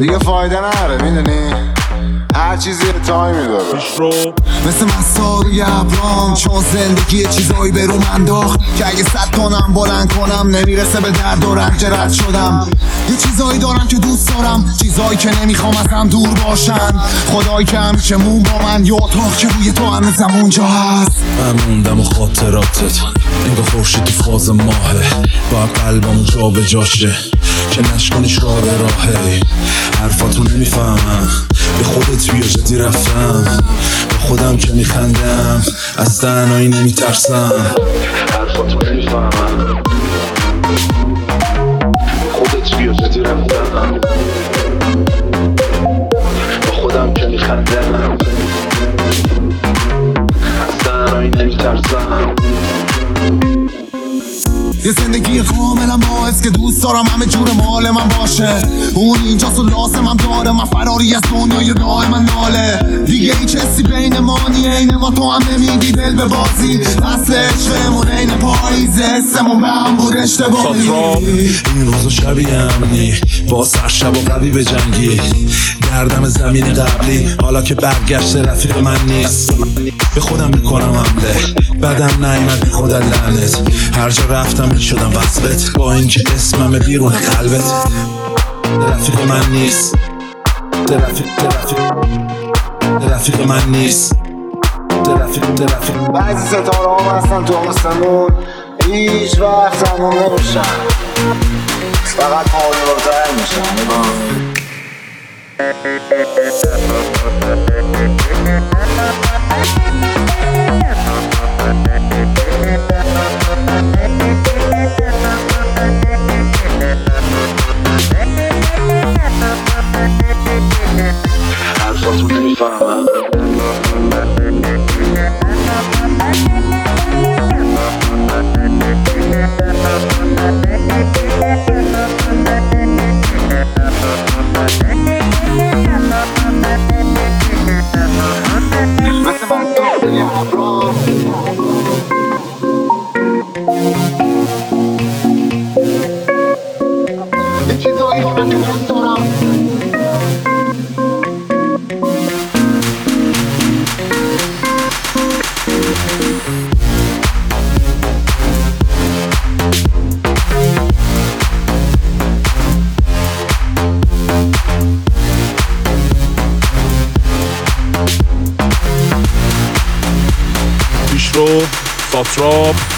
دیگه فایده نره میدونی، هر چیزی یه تایمی داره. مثل مسا روی ابرام، چون زندگی یه چیزایی به روم انداخت که اگه صد کنم بلند کنم نمیرسه به درد و رنج. رد شدم یه چیزایی دارم که دوست دارم، چیزایی که نمیخوام ازم دور باشن. خدایی که همیشه مون با من، یه اتاق که روی تو هنوزم اونجا هست. من موندم و خاطراتت انگاه خورشید تو فاز ماهه، باید قلبم جا به جاشه که نشکنیش راه به راهه. حرفاتو نمیفهمم، به خودت بیا جدی رفتم، با خودم که میخندم، از تنهایی نمیترسم. حرفاتو نمیفهمم، به خودت بیا جدی رفتم، با خودم که میخندم، از تنهایی نمیترسم. یه زندگی کاملا باعث که دوست دارم همه جور مال من باشه. اون اینجاست و لازمم داره، من فراری از دنیای دائما ناله. دیگه هیچ حسی بین ما نیه، اینه ما تو هم نمیدی دل به بازی. دست عشقمون این پاییزه، حسمون به هم بود اشتباهی. این روز و شبیه امنی، با سر شب و قوی به جنگی، گردم زمین قبلی حالا که برگشت رفیق من نیست. به خودم میکنم حمله، بدم نیمد بی خود لعنت. هر جا رفتم میشدم وصلت، با اینکه اسمم بیرون قلبت. رفیق من نیست، رفیق من نیست. بعضی ستاره ها هستن تو آسمون، هیچ وقت تموم نمیشن، فقط پایدارتر میشن. حرفاتو نمیفهمم، یه چیزایی دارم که دوست دارم. پیشرو ساتراپ